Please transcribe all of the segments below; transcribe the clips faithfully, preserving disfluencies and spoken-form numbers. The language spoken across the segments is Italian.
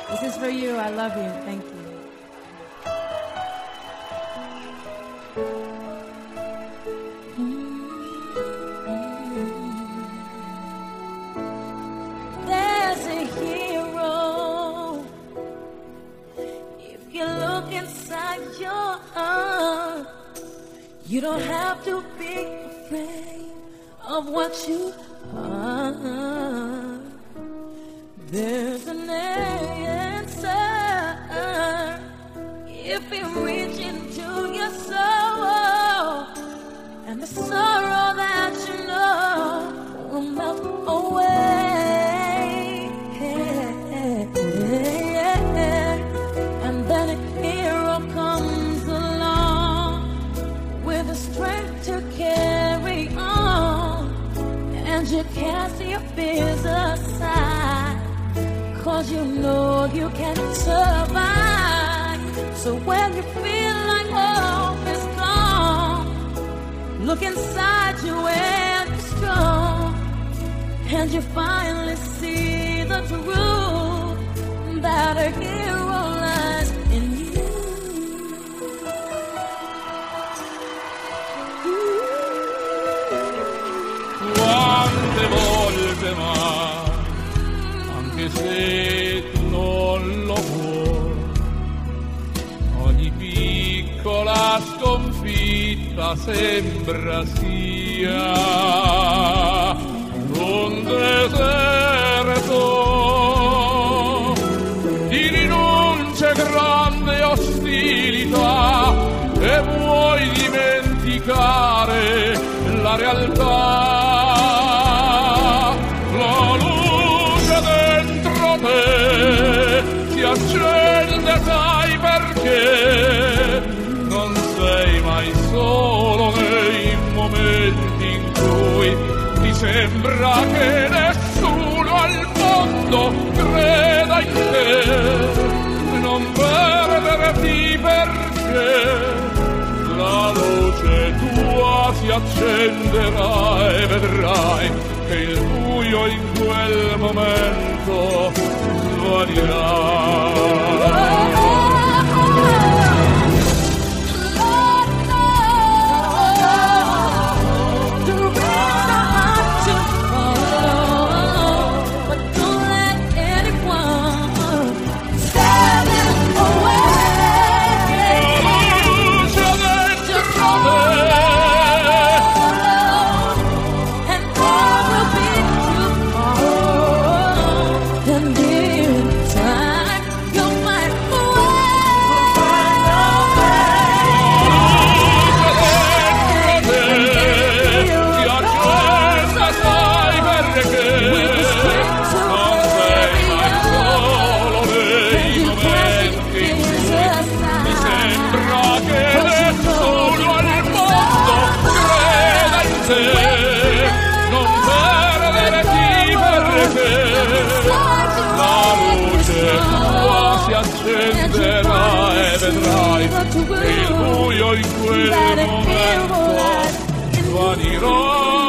This is for you. I love you. Thank you. There's a hero. If you look inside your heart, you don't have to be afraid of what you are. There's an answer if you reach into your soul, and the sorrow that you know will melt away. And then a hero comes along with the strength to carry on, and you cast your fears aside, 'cause you know you can survive. So when you feel like hope is gone, look inside you and be strong, and you finally see the truth that a hero lies in you. Quante volte mai, anche se tu non lo vuoi, ogni piccola sconfitta sembra sia un deserto di rinunce, grande ostilità, e vuoi dimenticare la realtà. La luce dentro te si accende, sai perché? Non sei mai solo nei momenti in cui ti sembra che nessuno al mondo creda in te. Non perderti, perché la luce tua si accenderà e vedrai che il buio in quel momento svanirà. Accenderà e vedrai che il buio in quel momento svanirà.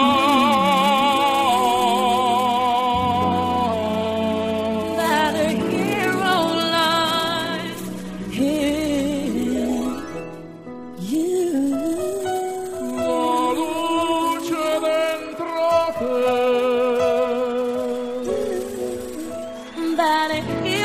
That a hero lies in you. La luce dentro te. That a hero